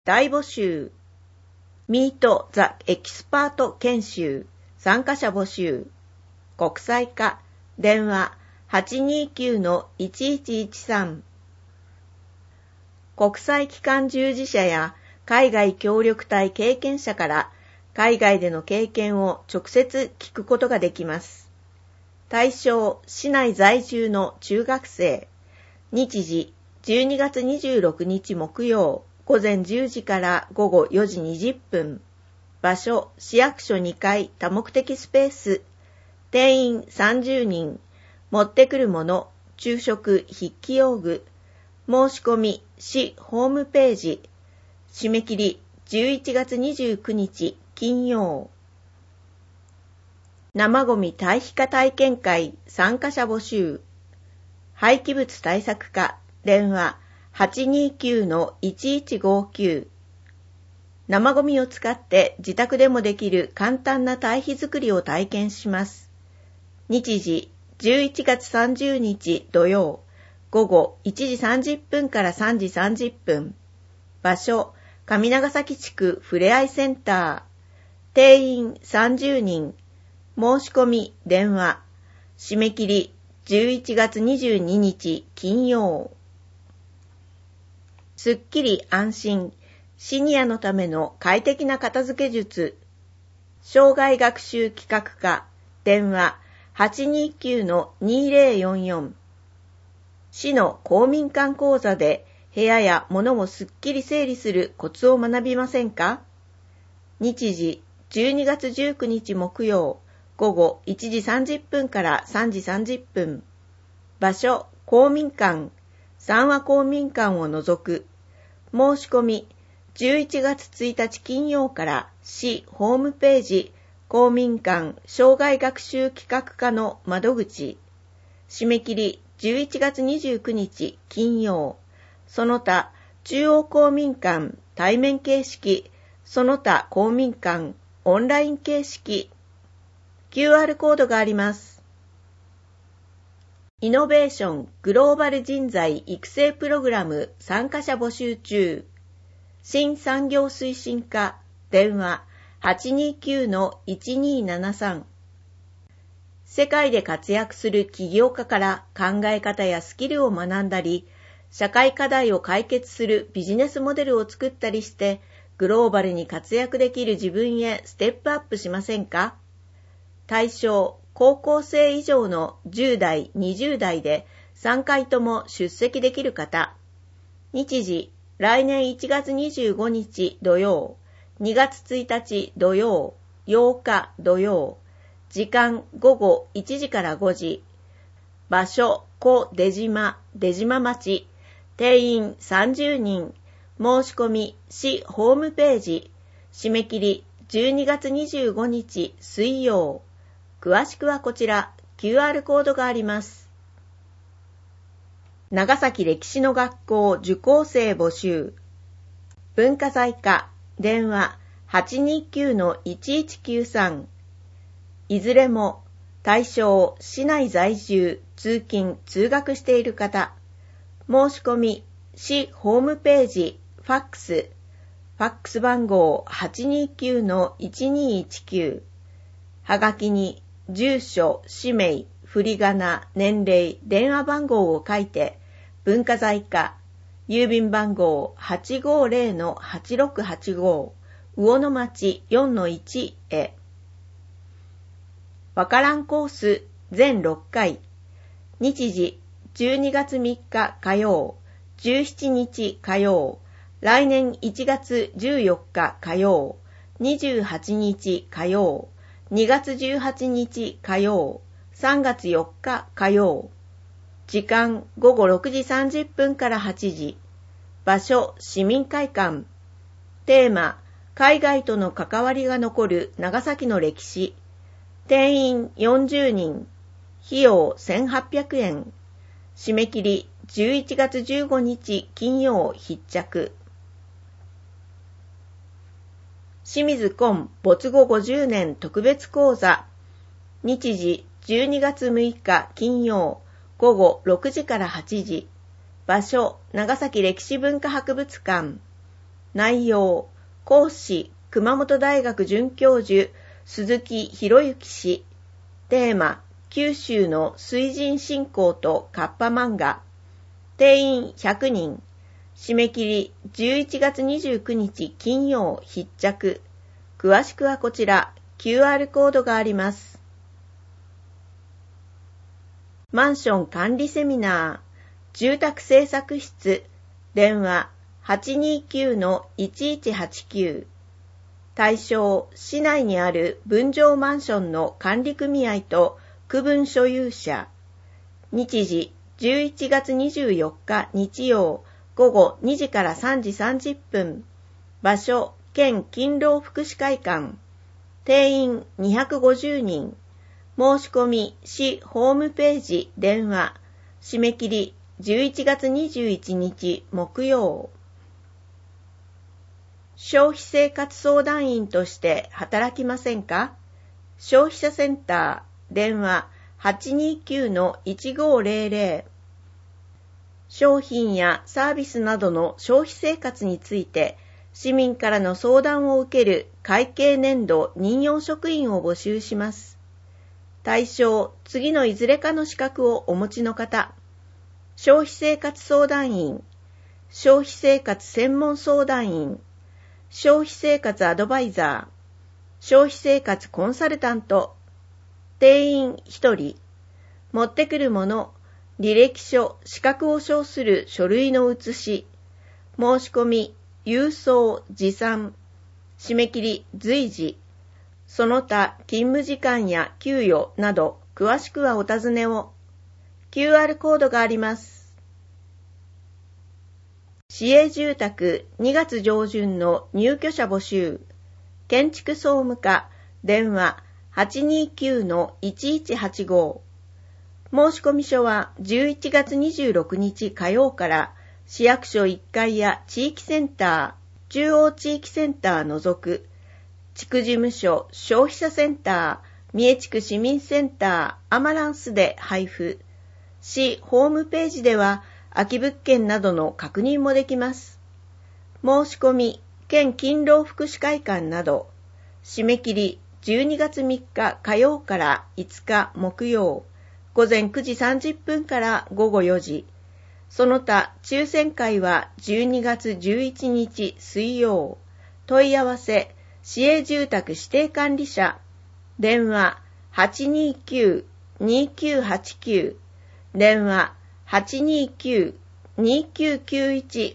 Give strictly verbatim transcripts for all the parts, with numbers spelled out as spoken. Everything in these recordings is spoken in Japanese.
大募集。Meet the Expert 研修。参加者募集。国際化。電話 はちにーきゅうのいちいちいちさん。国際機関従事者や海外協力隊経験者から海外での経験を直接聞くことができます。対象、市内在住の中学生。日時、じゅうにがつにじゅうろくにち木曜、ごぜんじゅうじからごごよじにじゅっぷん。場所、市役所にかい多目的スペース。定員さんじゅうにん。持ってくるもの、昼食、筆記用具。申し込み、市ホームページ。締め切り、じゅういちがつにじゅうくにち金曜。生ゴミ堆肥化体験会参加者募集。廃棄物対策課電話 はちにーきゅうのいちいちごきゅう。生ゴミを使って自宅でもできる簡単な堆肥作りを体験します。日時じゅういちがつさんじゅうにち土曜、午後いちじさんじゅっぷんからさんじさんじゅっぷん。場所、上長崎地区ふれあいセンター。定員さんじゅうにん。申し込み電話。締め切りじゅういちがつにじゅうににち金曜。すっきり安心。シニアのための快適な片付け術。障害学習企画課。電話 はちにーきゅうのにーぜろよんよん。市の公民館講座で部屋や物をすっきり整理するコツを学びませんか？日時じゅうにがつじゅうくにち木曜、午後いちじさんじゅっぷんからさんじさんじゅっぷん。場所、公民館。三和公民館を除く。申し込み、じゅういちがつついたち金曜から市ホームページ、公民館障害学習企画課の窓口。締め切りじゅういちがつにじゅうくにち金曜。その他、中央公民館対面形式、その他公民館オンライン形式。キューアール コードがあります。イノベーショングローバル人材育成プログラム参加者募集中。新産業推進課電話 はちにーきゅうのいちにーななさん。世界で活躍する起業家から考え方やスキルを学んだり、社会課題を解決するビジネスモデルを作ったりして、グローバルに活躍できる自分へステップアップしませんか？対象、高校生以上のじゅうだい、にじゅうだいでさんかいとも出席できる方。日時、来年いちがつにじゅうごにち土曜、にがつついたち土曜、ようか土曜。時間午後いちじからごじ。場所、小出島、出島町。定員さんじゅうにん。申し込み、市ホームページ。締め切りじゅうにがつにじゅうごにち水曜。詳しくはこちら、キューアール コードがあります。長崎歴史の学校受講生募集。文化財課、電話 はちにーきゅうのいちいちきゅうさん。いずれも対象、市内在住、通勤、通学している方。申し込み、市ホームページ、ファックス。ファックス番号 はちにーきゅうのいちにーいちきゅう。はがきに、住所、氏名、振り仮名、年齢、電話番号を書いて、文化財課、郵便番号 はちごーぜろのはちろくはちご、魚の町 よんのいち へ。わからんコース全ろっかい。日時じゅうにがつみっか火曜、じゅうしちにち火曜、来年いちがつじゅうよっか火曜、にじゅうはちにち火曜、にがつじゅうはちにち火曜、さんがつよっか火曜。時間午後ろくじさんじゅっぷんからはちじ。場所市民会館。テーマ海外との関わりが残る長崎の歴史。定員よんじゅうにん。費用せんはっぴゃくえん。締め切りじゅういちがつじゅうごにち金曜必着。清水崑没後ごじゅうねん特別講座。日時じゅうにがつむいか金曜、午後ろくじからはちじ。場所長崎歴史文化博物館。 内容、講師、熊本大学准教授、鈴木博之氏。テーマ、九州の水神信仰とカッパ漫画。定員ひゃくにん。締め切りじゅういちがつにじゅうくにち金曜必着。詳しくはこちら、キューアール コードがあります。マンション管理セミナー、住宅政策室、電話 はちにーきゅうのいちいちはちきゅう。対象、市内にある分譲マンションの管理組合と区分所有者。日時、じゅういちがつにじゅうよっか日曜、ごごにじからさんじさんじゅっぷん。場所、県勤労福祉会館。定員にひゃくごじゅうにん。申し込み、市ホームページ、電話。締め切り、じゅういちがつにじゅういちにち木曜。消費生活相談員として働きませんか？消費者センター、電話 はちにーきゅうのいちごーぜろぜろ。商品やサービスなどの消費生活について市民からの相談を受ける会計年度任用職員を募集します。対象、次のいずれかの資格をお持ちの方。消費生活相談員、消費生活専門相談員、消費生活アドバイザー、消費生活コンサルタント。定員ひとり。持ってくるもの、履歴書、資格を証する書類の写し。申し込み、郵送、持参。締め切り、随時。その他、勤務時間や給与など、詳しくはお尋ねを。キューアール コードがあります。市営住宅にがつ上旬の入居者募集。建築総務課、電話 はちにーきゅうのいちいちはちご。申込書はじゅういちがつにじゅうろくにち火曜から市役所いっかいや地域センター、中央地域センター除く、地区事務所、消費者センター、三重地区市民センター、アマランスで配布。市ホームページでは空き物件などの確認もできます。申し込み、県勤労福祉会館など、締め切りじゅうにがつみっか火曜からいつか木曜、ごぜんくじさんじゅっぷんからごごよじ。その他、抽選会はじゅうにがつじゅういちにち水曜。問い合わせ、市営住宅指定管理者。電話 はちにーきゅうにーきゅうはちきゅう。電話 はちにーきゅうにーきゅうきゅういち。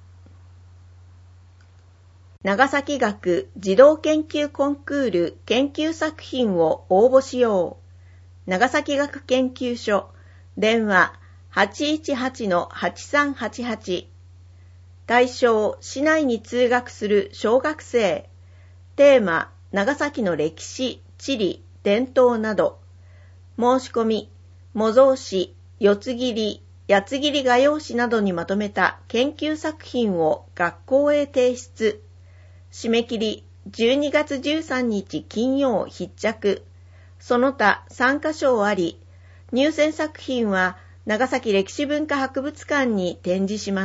長崎学児童研究コンクール研究作品を応募しよう。長崎学研究所。電話 はちいちはちのはちさんはちはち。対象、市内に通学する小学生。テーマ、長崎の歴史、地理、伝統など。申し込み、模造紙、四つ切り、八つ切り画用紙などにまとめた研究作品を学校へ提出。締め切り、じゅうにがつじゅうさんにち金曜必着。その他さんかしょあり、入選作品は長崎歴史文化博物館に展示します。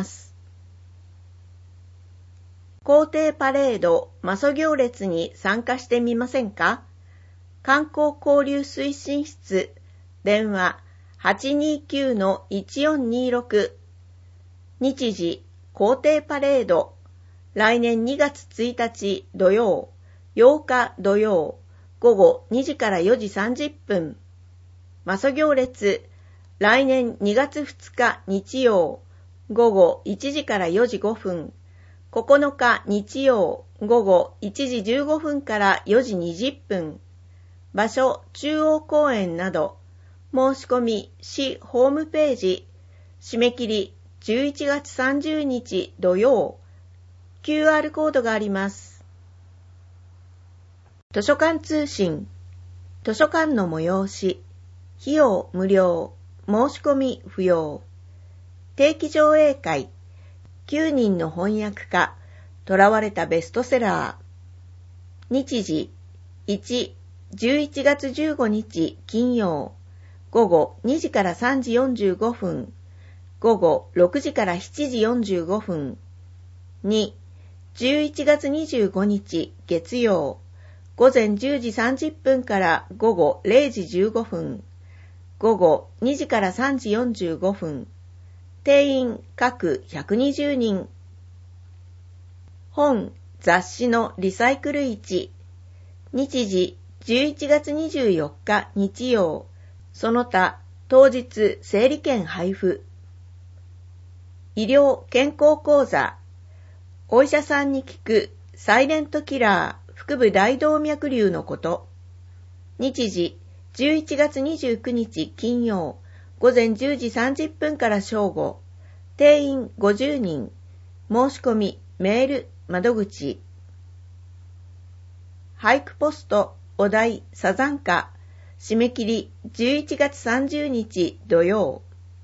校庭パレード、媽祖行列に参加してみませんか？観光交流推進室、電話 はちにーきゅうのいちよんにーろく。日時、校庭パレード、来年にがつついたち土曜、ようか土曜、ごごにじからよじさんじゅっぷん。媽祖行列、来年にがつふつか日曜、ごごいちじからよじごふん。ここのか日曜、ごごいちじじゅうごふんからよじにじゅっぷん。場所、中央公園など。申し込み、市ホームページ。締め切り、じゅういちがつさんじゅうにち土曜。キューアール コードがあります。図書館通信。図書館の催し。費用無料。申し込み不要。定期上映会。きゅうにんの翻訳家。囚われたベストセラー。日時。いち、じゅういちがつじゅうごにち金曜。ごごにじからさんじよんじゅうごふん。ごごろくじからしちじよんじゅうごふん。に、 じゅういちがつにじゅうごにち月曜、午前じゅうじさんじゅっぷんから午後れいじじゅうごふん、午後にじからさんじよんじゅうごふん、定員各ひゃくにじゅうにん。本、雑誌のリサイクル市。日時じゅういちがつにじゅうよっか日曜。その他、当日整理券配布。医療健康講座。お医者さんに聞くサイレントキラー腹部大動脈瘤のこと。日時じゅういちがつにじゅうくにち金曜。午前じゅうじさんじゅっぷんから正午。定員ごじゅうにん。申し込み、メール、窓口。俳句ポスト、お題、サザンカ。締め切りじゅういちがつさんじゅうにち土曜。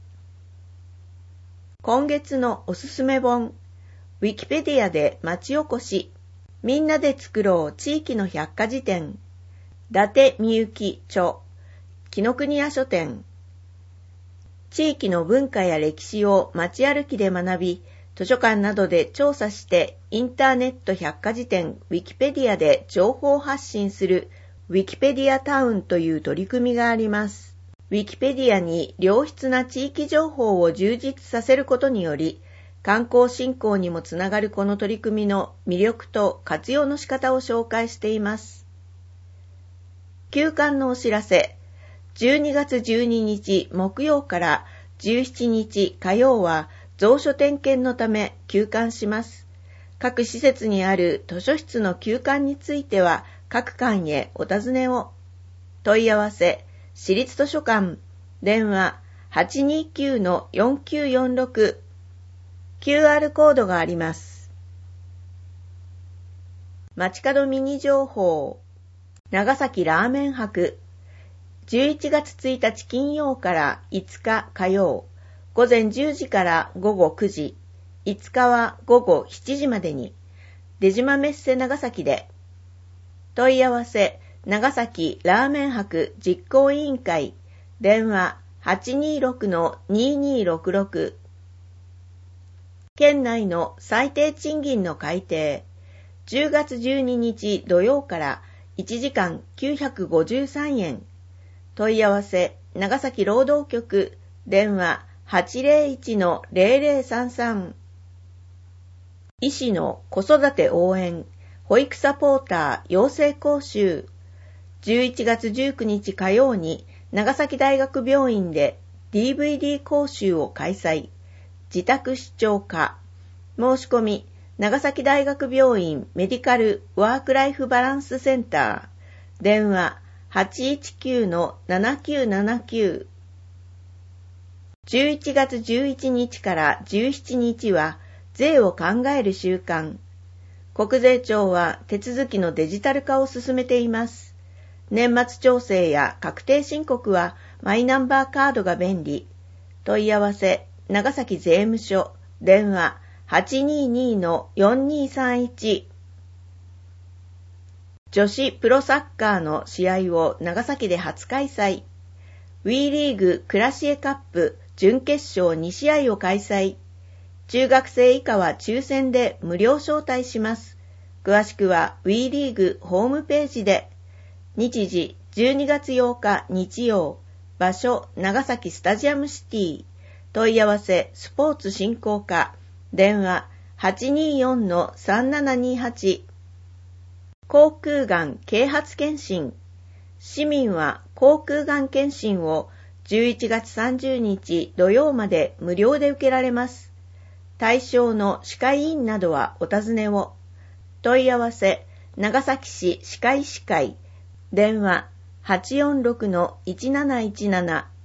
今月のおすすめ本。ウィキペディアで町おこし。みんなで作ろう地域の百科事典。伊達みゆき著。紀ノ国屋書店。地域の文化や歴史を街歩きで学び、図書館などで調査してインターネット百科事典ウィキペディアで情報発信するウィキペディアタウンという取り組みがあります。ウィキペディアに良質な地域情報を充実させることにより、観光振興にもつながるこの取り組みの魅力と活用の仕方を紹介しています。休刊のお知らせ。じゅうにがつじゅうににち木曜からじゅうしちにち火曜は蔵書点検のため休刊します。各施設にある図書室の休館については各館へお尋ねを。問い合わせ、市立図書館、電話 はちにーきゅうのよんきゅうよんろく、キューアール コードがあります。街角ミニ情報、長崎ラーメン博、じゅういちがつついたち金曜からいつか火曜、午前じゅうじから午後くじ、いつかは午後しちじまでに、出島メッセ長崎で。問い合わせ、長崎ラーメン博実行委員会、電話 はちにーろくのにーにーろくろく。県内の最低賃金の改定、じゅうがつじゅうににち土曜からいちじかんきゅうひゃくごじゅうさんえん。問い合わせ、長崎労働局、電話 はちぜろいちのぜろぜろさんさん。医師の子育て応援、保育サポーター養成講習。じゅういちがつじゅうくにち火曜に長崎大学病院で ディーブイディー 講習を開催。自宅視聴可。申し込み、長崎大学病院メディカルワークライフバランスセンター。電話 はちいちきゅうのななきゅうななきゅう。じゅういちがつじゅういちにちからじゅうしちにちは税を考える週間。国税庁は手続きのデジタル化を進めています。年末調整や確定申告はマイナンバーカードが便利。問い合わせ、長崎税務署、電話 はちにーにーのよんにーさんいち。女子プロサッカーの試合を長崎で初開催。ウィーリーグクラシエカップ準決勝にしあいを開催。中学生以下は抽選で無料招待します。詳しくは ウィーリーグホームページで。日時じゅうにがつようか日曜。場所長崎スタジアムシティ。問い合わせスポーツ振興課。電話 はちにーよんのさんななにはち。口腔がん啓発検診。市民は口腔がん検診をじゅういちがつさんじゅうにち土曜まで無料で受けられます。対象の歯科医院などはお尋ねを。問い合わせ、長崎市歯科医師会。電話 はちよんろくのいちなないちなな。